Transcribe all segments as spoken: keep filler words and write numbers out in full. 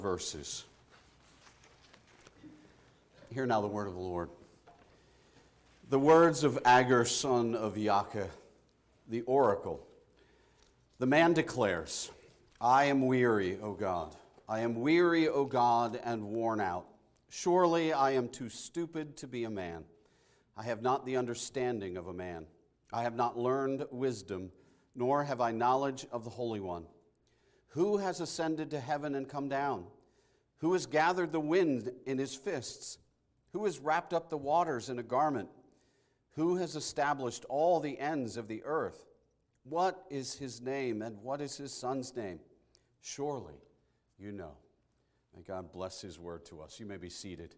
verses. Hear now the word of the Lord. The words of Agur, son of Yakeh, the oracle. The man declares, I am weary, O God. I am weary, O God, and worn out. Surely I am too stupid to be a man. I have not the understanding of a man. I have not learned wisdom, nor have I knowledge of the Holy One. Who has ascended to heaven and come down? Who has gathered the wind in his fists? Who has wrapped up the waters in a garment? Who has established all the ends of the earth? What is his name, and what is his son's name? Surely you know. May God bless his word to us. You may be seated.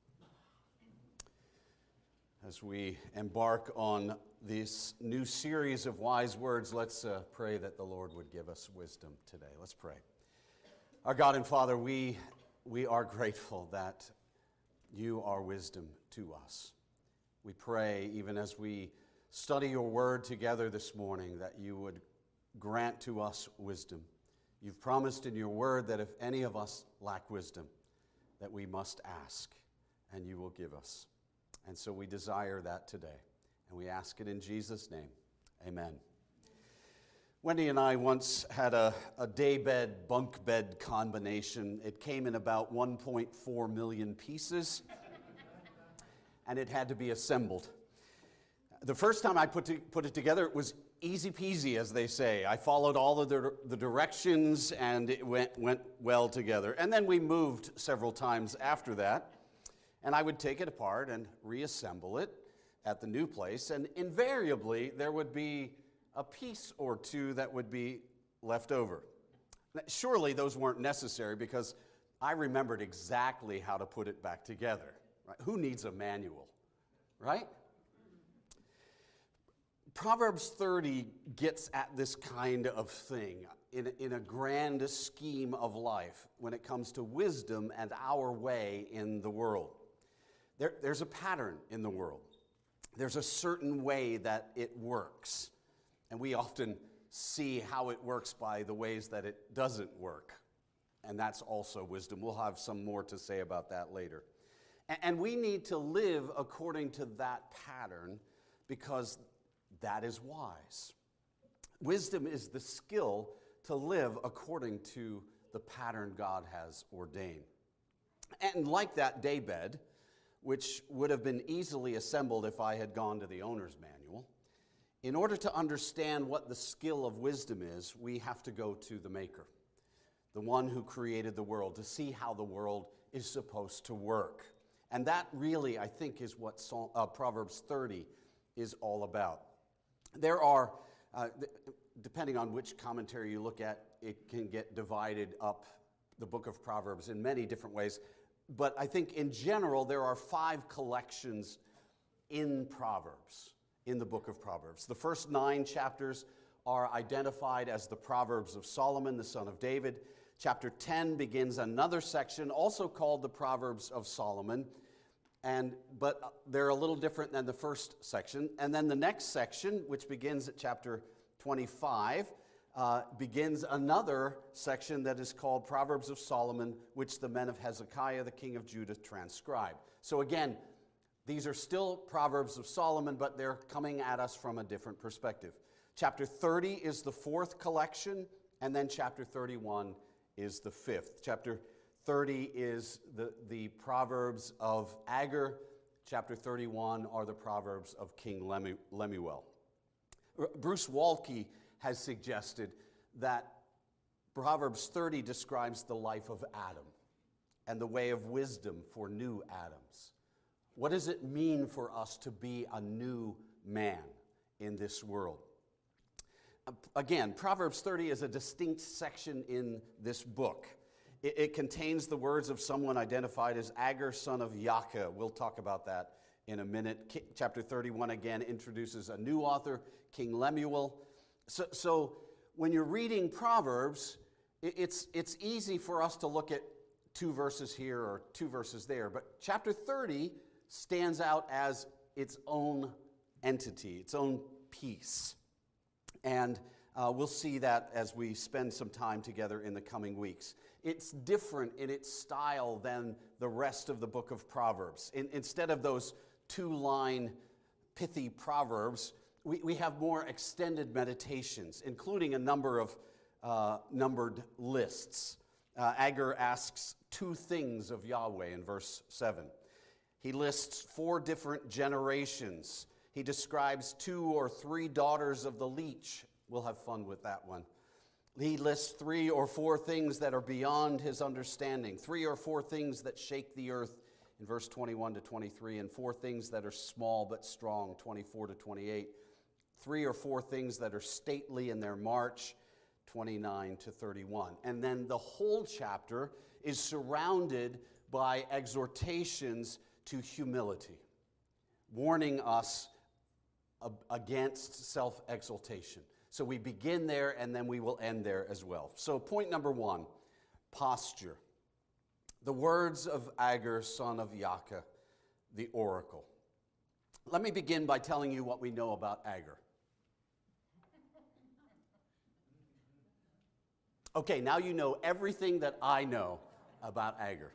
As we embark on this new series of wise words, let's uh, pray that the Lord would give us wisdom today. Let's pray. Our God and Father, we, we are grateful that you are wisdom to us. We pray, even as we study your word together this morning, that you would grant to us wisdom. You've promised in your word that if any of us lack wisdom, that we must ask, and you will give us. And so we desire that today, and we ask it in Jesus' name. Amen. Wendy and I once had a, a daybed, bunk bed combination. It came in about one point four million pieces, and it had to be assembled. The first time I put, to, put it together, it was easy peasy, as they say. I followed all of the, the directions, and it went, went well together. And then we moved several times after that. And I would take it apart and reassemble it at the new place. And invariably, there would be a piece or two that would be left over. Surely those weren't necessary because I remembered exactly how to put it back together. Right? Who needs a manual, right? Proverbs thirty gets at this kind of thing in, in a grand scheme of life when it comes to wisdom and our way in the world. There, there's a pattern in the world. There's a certain way that it works. And we often see how it works by the ways that it doesn't work. And that's also wisdom. We'll have some more to say about that later. And, and we need to live according to that pattern because that is wise. Wisdom is the skill to live according to the pattern God has ordained. And like that daybed, which would have been easily assembled if I had gone to the owner's manual. In order to understand what the skill of wisdom is, we have to go to the Maker, the one who created the world, to see how the world is supposed to work. And that really, I think, is what Psalm, uh, Proverbs thirty is all about. There are, uh, th- depending on which commentary you look at, it can get divided up, the book of Proverbs, in many different ways. But I think in general, there are five collections in Proverbs, in the book of Proverbs. The first nine chapters are identified as the Proverbs of Solomon, the son of David. Chapter ten begins another section, also called the Proverbs of Solomon, and but they're a little different than the first section. And then the next section, which begins at chapter twenty-five, Uh, begins another section that is called Proverbs of Solomon, which the men of Hezekiah, the king of Judah, transcribed. So again, these are still Proverbs of Solomon, but they're coming at us from a different perspective. Chapter thirty is the fourth collection, and then chapter thirty-one is the fifth. Chapter thirty is the, the Proverbs of Agur. Chapter thirty-one are the Proverbs of King Lemu- Lemuel. Bruce Waltke has suggested that Proverbs thirty describes the life of Adam and the way of wisdom for new Adams. What does it mean for us to be a new man in this world? Again, Proverbs thirty is a distinct section in this book. It, it contains the words of someone identified as Agur, son of Yakeh. We'll talk about that in a minute. K- chapter thirty-one again introduces a new author, King Lemuel. So, so when you're reading Proverbs, it's, it's easy for us to look at two verses here or two verses there. But chapter thirty stands out as its own entity, its own piece. And Uh, we'll see that as we spend some time together in the coming weeks. It's different in its style than the rest of the book of Proverbs. In, instead of those two-line pithy proverbs, we, we have more extended meditations, including a number of uh, numbered lists. Uh, Agur asks two things of Yahweh in verse seven. He lists four different generations. He describes two or three daughters of the leech. We'll have fun with that one. He lists three or four things that are beyond his understanding, three or four things that shake the earth in verse twenty-one to twenty-three, and four things that are small but strong, twenty-four to twenty-eight, three or four things that are stately in their march, twenty-nine to thirty-one. And then the whole chapter is surrounded by exhortations to humility, warning us against self-exaltation. So we begin there and then we will end there as well. So point number one, posture. The words of Agur, son of Yaka, the oracle. Let me begin by telling you what we know about Agur. Okay, now you know everything that I know about Agur.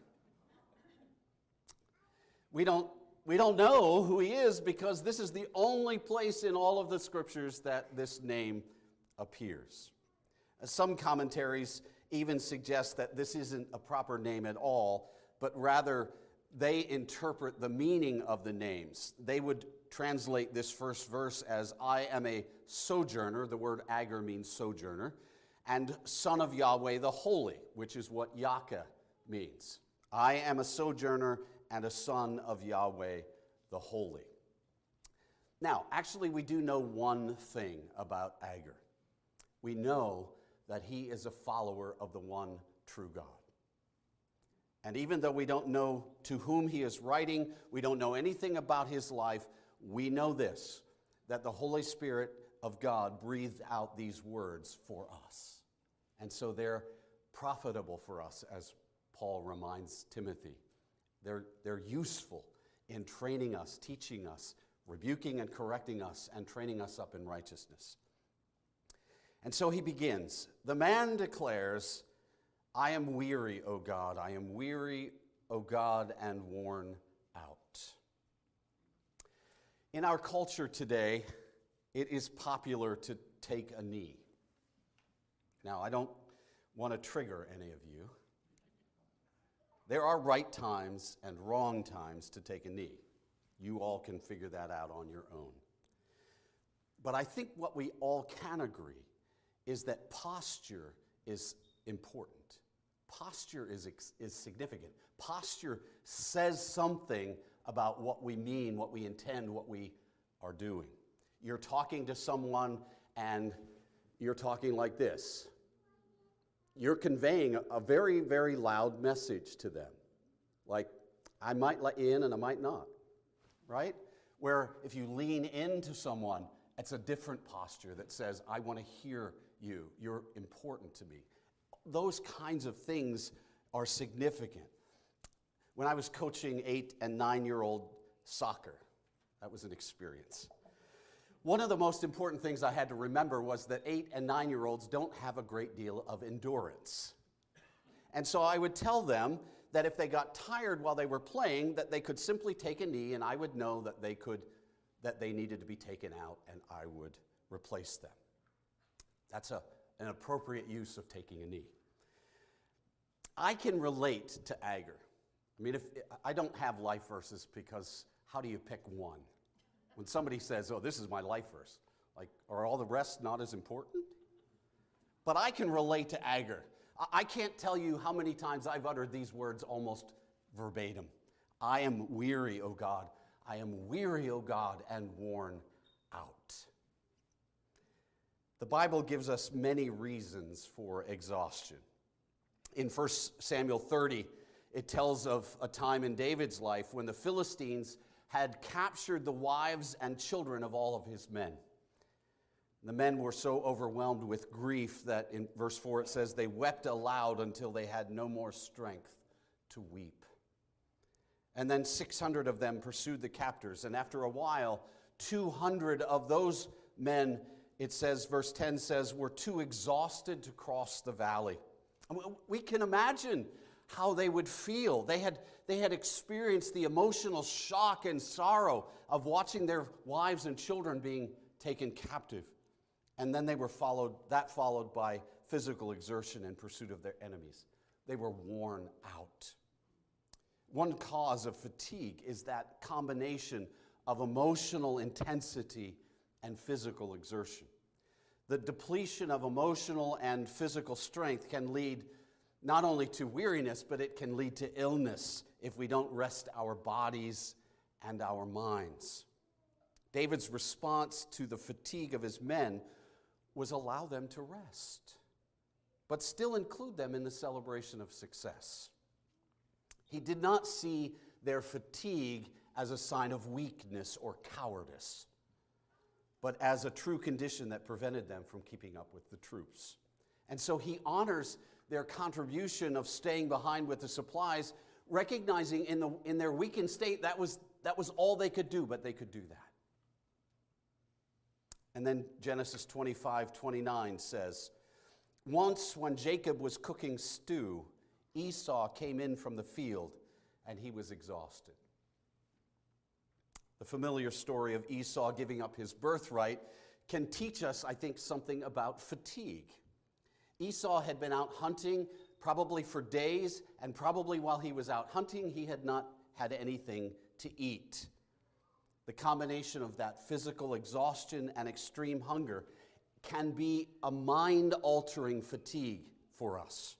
We don't, we don't know who he is because this is the only place in all of the scriptures that this name appears. Some commentaries even suggest that this isn't a proper name at all, but rather they interpret the meaning of the names. They would translate this first verse as, I am a sojourner. The word Agur means sojourner. And son of Yahweh the Holy, which is what Yaka means. I am a sojourner and a son of Yahweh the Holy. Now, actually, we do know one thing about Agur. We know that he is a follower of the one true God. And even though we don't know to whom he is writing, we don't know anything about his life, we know this, that the Holy Spirit of God breathed out these words for us. And so they're profitable for us, as Paul reminds Timothy. They're, they're useful in training us, teaching us, rebuking and correcting us, and training us up in righteousness. And so he begins. The man declares, I am weary, O God. I am weary, O God, and worn out. In our culture today, it is popular to take a knee. Now, I don't want to trigger any of you. There are right times and wrong times to take a knee. You all can figure that out on your own. But I think what we all can agree is that posture is important. Posture is, is significant. Posture says something about what we mean, what we intend, what we are doing. You're talking to someone and you're talking like this. You're conveying a very, very loud message to them. Like, I might let you in and I might not, right? Where if you lean into someone, it's a different posture that says, I want to hear you. You're important to me. Those kinds of things are significant. When I was coaching eight and nine-year-old soccer, that was an experience. One of the most important things I had to remember was that eight and nine-year-olds don't have a great deal of endurance. And so I would tell them that if they got tired while they were playing, that they could simply take a knee, and I would know that they could, that they needed to be taken out, and I would replace them. That's a, an appropriate use of taking a knee. I can relate to Agur. I mean, if I don't have life verses because how do you pick one? When somebody says, oh, this is my life verse, like, are all the rest not as important? But I can relate to Agur. I can't tell you how many times I've uttered these words almost verbatim. I am weary, O God. I am weary, O God, and worn out. The Bible gives us many reasons for exhaustion. In First Samuel thirty, it tells of a time in David's life when the Philistines had captured the wives and children of all of his men. The men were so overwhelmed with grief that in verse four it says they wept aloud until they had no more strength to weep. And then six hundred of them pursued the captors, and after a while, two hundred of those men it says, verse ten says, were too exhausted to cross the valley. We can imagine how they would feel. They had, they had experienced the emotional shock and sorrow of watching their wives and children being taken captive. And then they were followed, that followed by physical exertion in pursuit of their enemies. They were worn out. One cause of fatigue is that combination of emotional intensity and physical exertion. The depletion of emotional and physical strength can lead not only to weariness, but it can lead to illness if we don't rest our bodies and our minds. David's response to the fatigue of his men was allow them to rest, but still include them in the celebration of success. He did not see their fatigue as a sign of weakness or cowardice, but as a true condition that prevented them from keeping up with the troops. And so he honors their contribution of staying behind with the supplies, recognizing in, the, in their weakened state that was, that was all they could do, but they could do that. And then Genesis twenty-five twenty-nine says, once when Jacob was cooking stew, Esau came in from the field, and he was exhausted. The familiar story of Esau giving up his birthright can teach us, I think, something about fatigue. Esau had been out hunting probably for days, and probably while he was out hunting, he had not had anything to eat. The combination of that physical exhaustion and extreme hunger can be a mind-altering fatigue for us.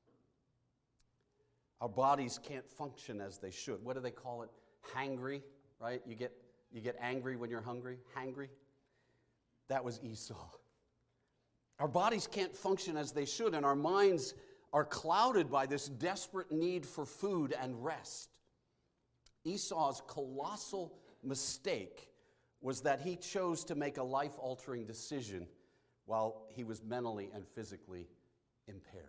Our bodies can't function as they should. What do they call it? Hangry, right? You get, you get angry when you're hungry. Hangry. That was Esau. Our bodies can't function as they should, and our minds are clouded by this desperate need for food and rest. Esau's colossal mistake was that he chose to make a life-altering decision while he was mentally and physically impaired.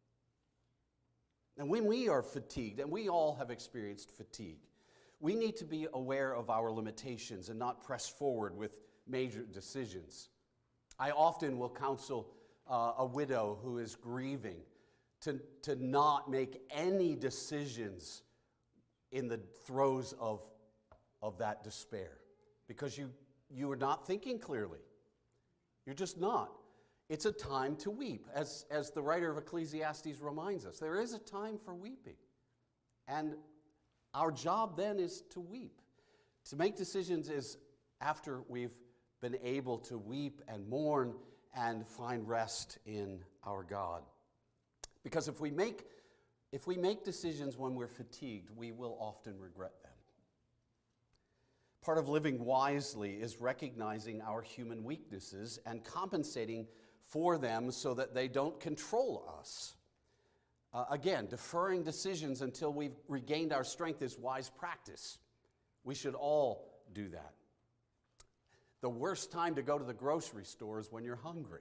And when we are fatigued, and we all have experienced fatigue, we need to be aware of our limitations and not press forward with major decisions. I often will counsel uh, a widow who is grieving to, to not make any decisions in the throes of, of that despair, because you, you are not thinking clearly. You're just not. It's a time to weep. As, as the writer of Ecclesiastes reminds us, there is a time for weeping. And our job then is to weep. To make decisions is after we've been able to weep and mourn and find rest in our God. Because if we make, if we make decisions when we're fatigued, we will often regret them. Part of living wisely is recognizing our human weaknesses and compensating for them so that they don't control us. Uh, again, deferring decisions until we've regained our strength is wise practice. We should all do that. The worst time to go to the grocery store is when you're hungry.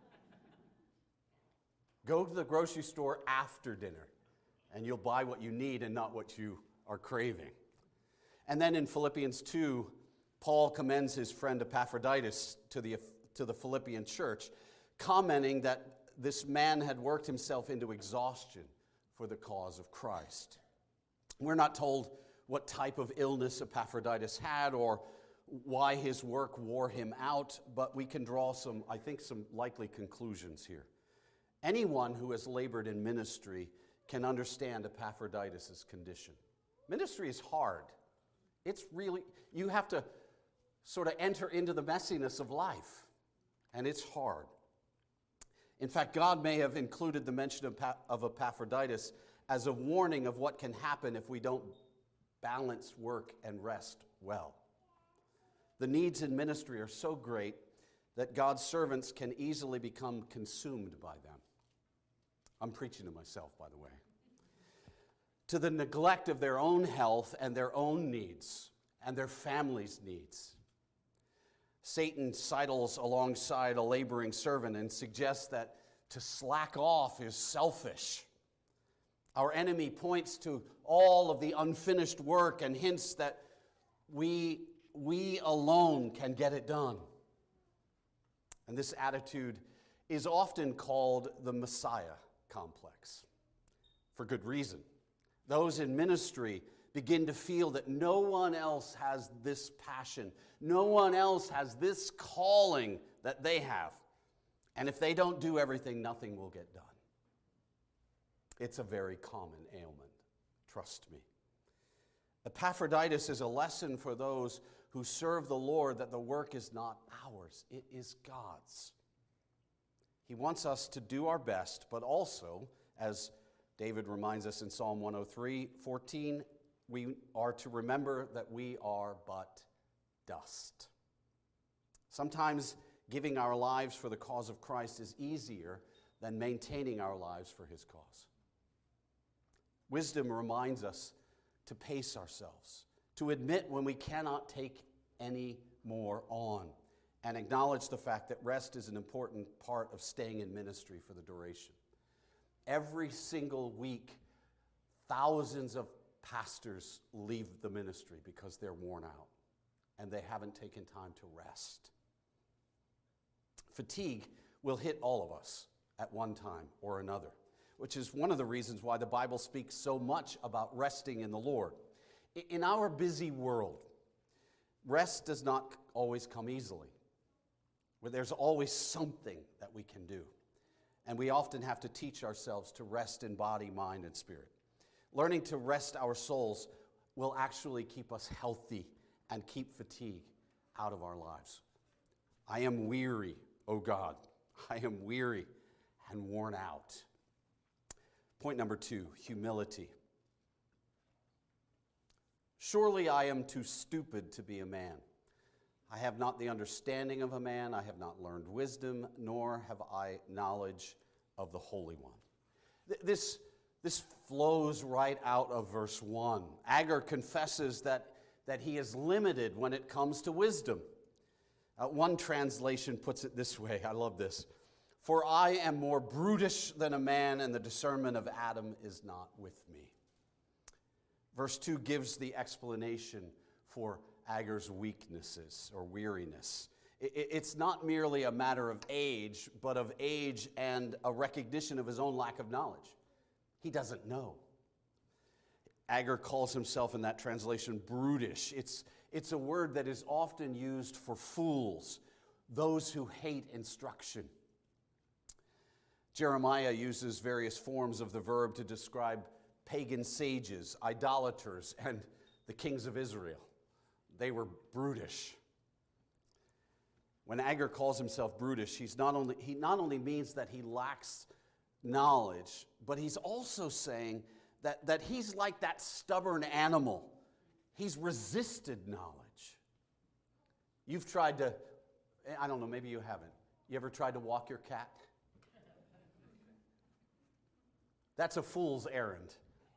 Go to the grocery store after dinner, and you'll buy what you need and not what you are craving. And then in Philippians two, Paul commends his friend Epaphroditus to the, to the Philippian church, commenting that this man had worked himself into exhaustion for the cause of Christ. We're not told what type of illness Epaphroditus had or why his work wore him out, but we can draw some, I think, some likely conclusions here. Anyone who has labored in ministry can understand Epaphroditus' condition. Ministry is hard. It's really, you have to sort of enter into the messiness of life, and it's hard. In fact, God may have included the mention of, of Epaphroditus as a warning of what can happen if we don't balance work and rest well. The needs in ministry are so great that God's servants can easily become consumed by them. I'm preaching to myself, by the way. To the neglect of their own health and their own needs and their family's needs. Satan sidles alongside a laboring servant and suggests that to slack off is selfish. Our enemy points to all of the unfinished work and hints that we, we alone can get it done. And this attitude is often called the Messiah complex, for good reason. Those in ministry begin to feel that no one else has this passion, no one else has this calling that they have. And if they don't do everything, nothing will get done. It's a very common ailment, trust me. Epaphroditus is a lesson for those who serve the Lord that the work is not ours, it is God's. He wants us to do our best, but also, as David reminds us in Psalm one oh three, fourteen, we are to remember that we are but dust. Sometimes giving our lives for the cause of Christ is easier than maintaining our lives for his cause. Wisdom reminds us to pace ourselves, to admit when we cannot take any more on, and acknowledge the fact that rest is an important part of staying in ministry for the duration. Every single week, thousands of pastors leave the ministry because they're worn out and they haven't taken time to rest. Fatigue will hit all of us at one time or another, which is one of the reasons why the Bible speaks so much about resting in the Lord. In our busy world, rest does not always come easily, where there's always something that we can do. And we often have to teach ourselves to rest in body, mind, and spirit. Learning to rest our souls will actually keep us healthy and keep fatigue out of our lives. I am weary, O God. I am weary and worn out. Point number two, humility. Surely I am too stupid to be a man. I have not the understanding of a man. I have not learned wisdom, nor have I knowledge of the Holy One. This, this flows right out of verse one. Agur confesses that, that he is limited when it comes to wisdom. Uh, one translation puts it this way. I love this. For I am more brutish than a man, and the discernment of Adam is not with me. Verse two gives the explanation for Agur's weaknesses or weariness. It's not merely a matter of age, but of age and a recognition of his own lack of knowledge. He doesn't know. Agur calls himself in that translation brutish. It's, it's a word that is often used for fools, those who hate instruction. Jeremiah uses various forms of the verb to describe pagan sages, idolaters, and the kings of Israel. They were brutish. When Agur calls himself brutish, he's not only, he not only means that he lacks knowledge, but he's also saying that, that he's like that stubborn animal. He's resisted knowledge. You've tried to, I don't know, maybe you haven't. You ever tried to walk your cat? That's a fool's errand.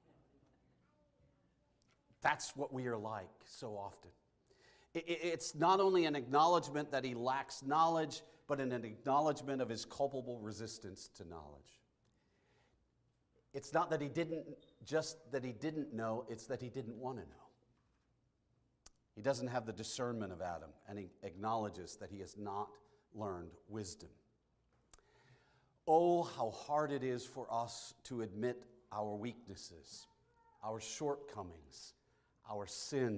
That's what we are like so often. It's not only an acknowledgement that he lacks knowledge, but an acknowledgement of his culpable resistance to knowledge. It's not that he didn't, just that he didn't know, it's that he didn't want to know. He doesn't have the discernment of Adam, and he acknowledges that he has not learned wisdom. Oh, how hard it is for us to admit our weaknesses, our shortcomings, our sin.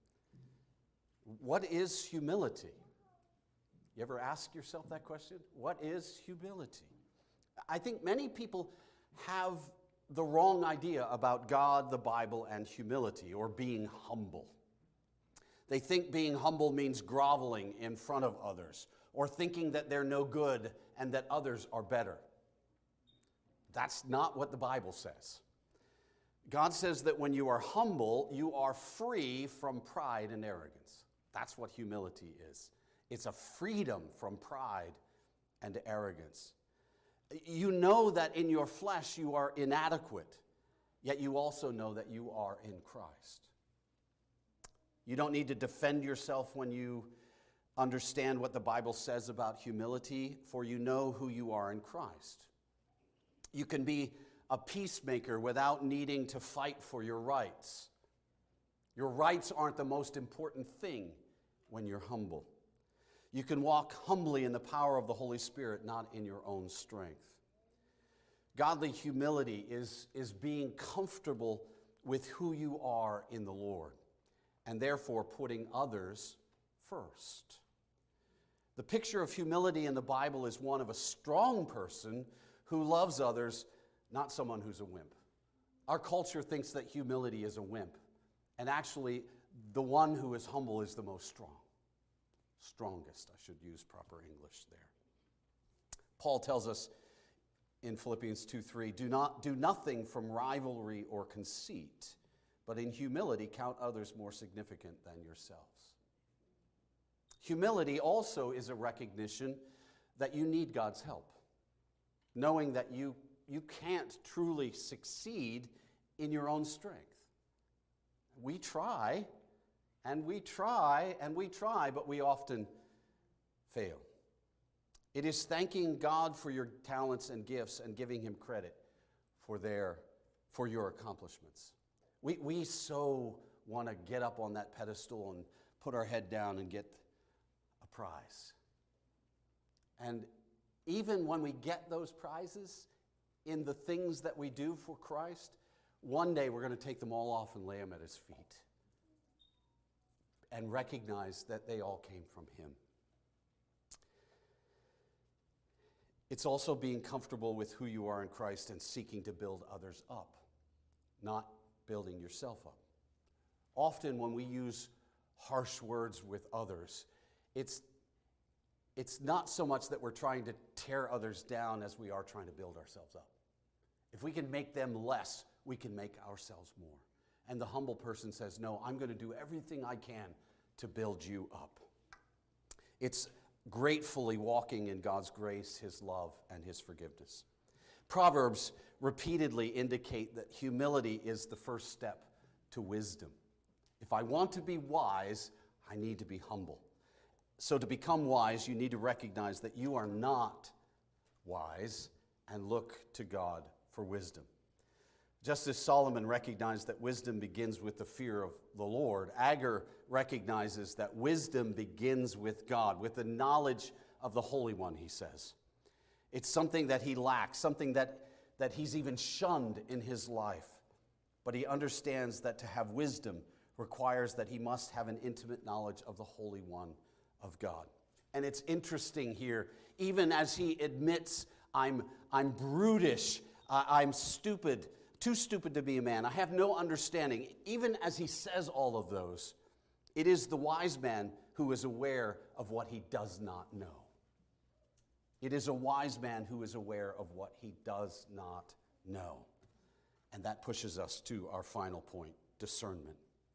What is humility? You ever ask yourself that question? What is humility? I think many people have the wrong idea about God, the Bible, and humility, or being humble. They think being humble means groveling in front of others, or thinking that they're no good and that others are better. That's not what the Bible says. God says that when you are humble, you are free from pride and arrogance. That's what humility is. It's a freedom from pride and arrogance. You know that in your flesh you are inadequate, yet you also know that you are in Christ. You don't need to defend yourself when you understand what the Bible says about humility, for you know who you are in Christ. You can be a peacemaker without needing to fight for your rights. Your rights aren't the most important thing when you're humble. You can walk humbly in the power of the Holy Spirit, not in your own strength. Godly humility is, is being comfortable with who you are in the Lord, and therefore putting others first. The picture of humility in the Bible is one of a strong person who loves others, not someone who's a wimp. Our culture thinks that humility is a wimp, and actually the one who is humble is the most strong. Strongest, I should use proper English there. Paul tells us in Philippians two three, do not do nothing from rivalry or conceit, but in humility count others more significant than yourselves. Humility also is a recognition that you need God's help, knowing that you, you can't truly succeed in your own strength. We try, and we try, and we try, but we often fail. It is thanking God for your talents and gifts and giving Him credit for their, for your accomplishments. We, we so want to get up on that pedestal and put our head down and get a prize. And even when we get those prizes in the things that we do for Christ, one day we're going to take them all off and lay them at His feet and recognize that they all came from Him. It's also being comfortable with who you are in Christ and seeking to build others up, not building yourself up. Often when we use harsh words with others, it's, it's not so much that we're trying to tear others down as we are trying to build ourselves up. If we can make them less, we can make ourselves more. And the humble person says, no, I'm going to do everything I can to build you up. It's gratefully walking in God's grace, His love, and His forgiveness. Proverbs repeatedly indicate that humility is the first step to wisdom. If I want to be wise, I need to be humble. So to become wise, you need to recognize that you are not wise and look to God for wisdom. Just as Solomon recognized that wisdom begins with the fear of the Lord, Agur recognizes that wisdom begins with God, with the knowledge of the Holy One, he says. It's something that he lacks, something that, that he's even shunned in his life. But he understands that to have wisdom requires that he must have an intimate knowledge of the Holy One of God. And it's interesting here, even as he admits, I'm, I'm brutish, uh, I'm stupid, too stupid to be a man, I have no understanding. Even as he says all of those, it is the wise man who is aware of what he does not know. It is a wise man who is aware of what he does not know. And that pushes us to our final point, discernment.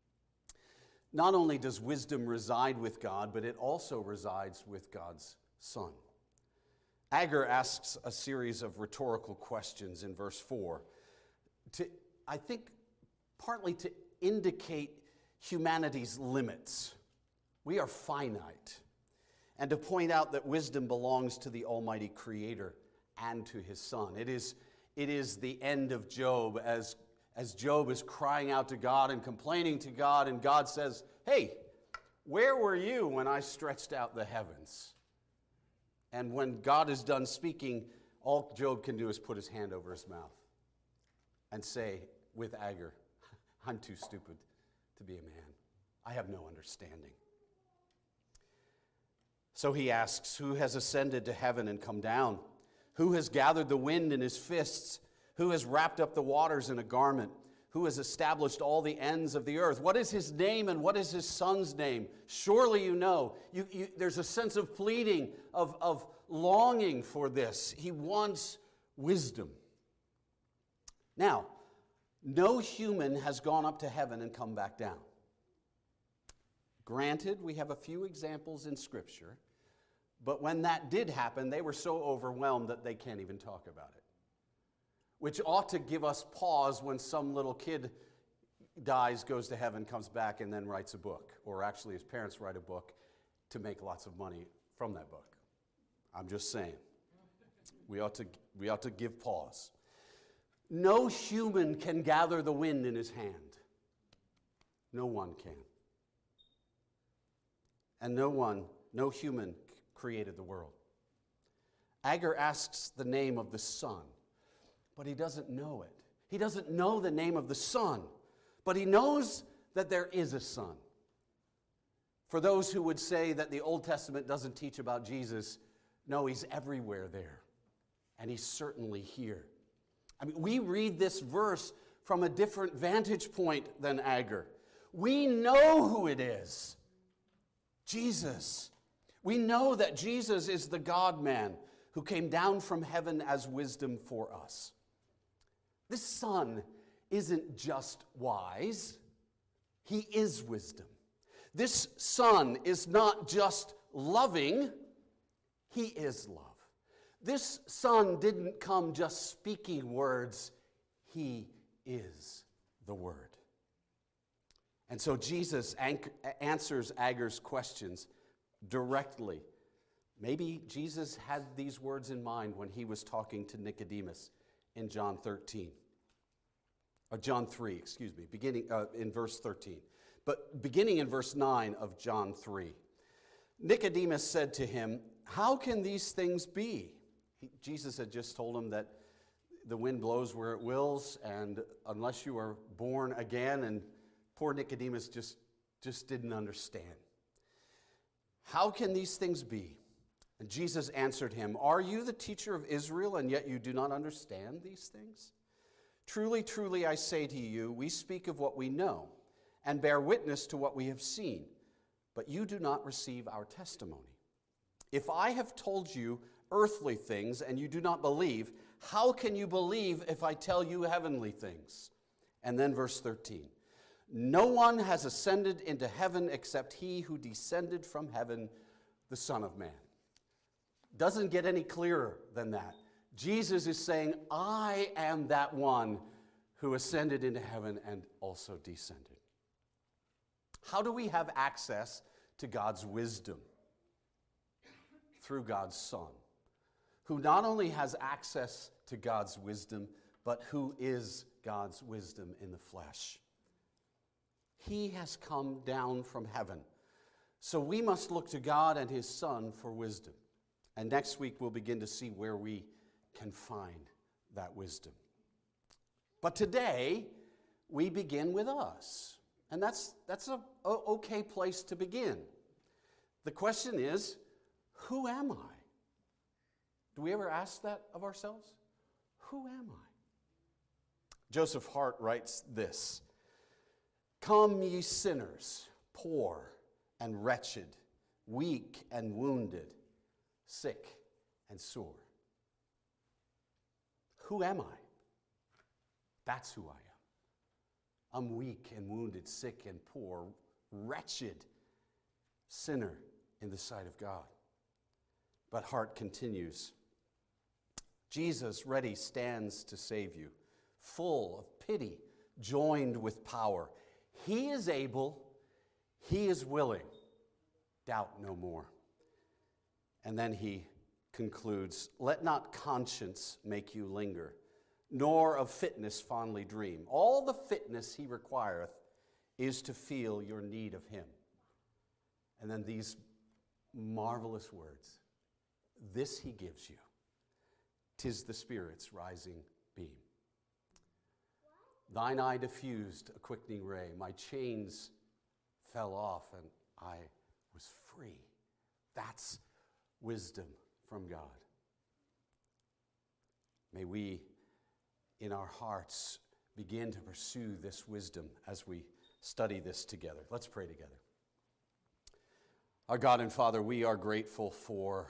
Not only does wisdom reside with God, but it also resides with God's Son. Agur asks a series of rhetorical questions in verse four, to, I think, partly to indicate humanity's limits. We are finite. And to point out that wisdom belongs to the Almighty Creator and to His Son. It is, it is the end of Job as, as Job is crying out to God and complaining to God, and God says, hey, where were you when I stretched out the heavens? And when God is done speaking, all Job can do is put his hand over his mouth and say with Agur, I'm too stupid to be a man. I have no understanding. So he asks, who has ascended to heaven and come down? Who has gathered the wind in his fists? Who has wrapped up the waters in a garment? Who has established all the ends of the earth? What is his name and what is his son's name? Surely you know. You, you, there's a sense of pleading, of, of longing for this. He wants wisdom. Now, no human has gone up to heaven and come back down. Granted, we have a few examples in Scripture, but when that did happen, they were so overwhelmed that they can't even talk about it. Which ought to give us pause when some little kid dies, goes to heaven, comes back, and then writes a book. Or actually his parents write a book to make lots of money from that book. I'm just saying. We ought to, we ought to give pause. No human can gather the wind in his hand. No one can. And no one, no human created the world. Agur asks the name of the sun, but he doesn't know it. He doesn't know the name of the sun, but he knows that there is a sun. For those who would say that the Old Testament doesn't teach about Jesus, no, he's everywhere there, and he's certainly here. I mean, we read this verse from a different vantage point than Agur. We know who it is. Jesus. We know that Jesus is the God-man who came down from heaven as wisdom for us. This son isn't just wise, he is wisdom. This son is not just loving, he is love. This son didn't come just speaking words, he is the word. And so Jesus anch- answers Agur's questions directly. Maybe Jesus had these words in mind when he was talking to Nicodemus in John thirteen. Or John three, excuse me, beginning uh, in verse thirteen. But beginning in verse nine of John three. Nicodemus said to him, "How can these things be?" He, Jesus had just told him that the wind blows where it wills, and unless you are born again, and poor Nicodemus just, just didn't understand. How can these things be? And Jesus answered him, "Are you the teacher of Israel, and yet you do not understand these things? Truly, truly, I say to you, we speak of what we know, and bear witness to what we have seen, but you do not receive our testimony. If I have told you earthly things, and you do not believe, how can you believe if I tell you heavenly things?" And then verse thirteen. "No one has ascended into heaven except he who descended from heaven, the Son of Man." Doesn't get any clearer than that. Jesus is saying, I am that one who ascended into heaven and also descended. How do we have access to God's wisdom? Through God's Son, who not only has access to God's wisdom, but who is God's wisdom in the flesh. He has come down from heaven. So we must look to God and his Son for wisdom. And next week we'll begin to see where we can find that wisdom. But today we begin with us. And that's, that's an okay place to begin. The question is, who am I? Do we ever ask that of ourselves? Who am I? Joseph Hart writes this: "Come, ye sinners, poor and wretched, weak and wounded, sick and sore." Who am I? That's who I am. I'm weak and wounded, sick and poor, wretched sinner in the sight of God. But Hart continues, "Jesus ready stands to save you, full of pity, joined with power. He is able, he is willing, doubt no more." And then he concludes, "Let not conscience make you linger, nor of fitness fondly dream. All the fitness he requireth is to feel your need of him." And then these marvelous words, "This he gives you, 'tis the Spirit's rising beam. Thine eye diffused a quickening ray, my chains fell off and I was free." That's wisdom from God. May we, in our hearts, begin to pursue this wisdom as we study this together. Let's pray together. Our God and Father, we are grateful for,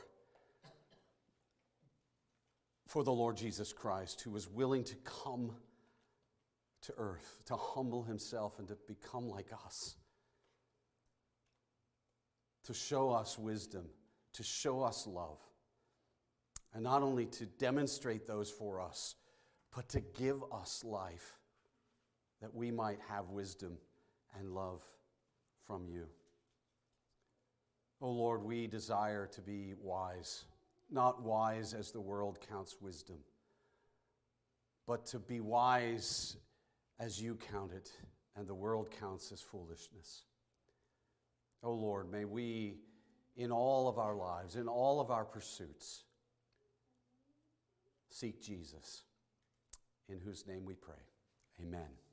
for the Lord Jesus Christ, who was willing to come to earth, to humble himself and to become like us, to show us wisdom, to show us love, and not only to demonstrate those for us, but to give us life that we might have wisdom and love from you. Oh Lord, we desire to be wise, not wise as the world counts wisdom, but to be wise as you count it and the world counts as foolishness. Oh Lord, may we in all of our lives, in all of our pursuits. Seek Jesus, in whose name we pray. Amen.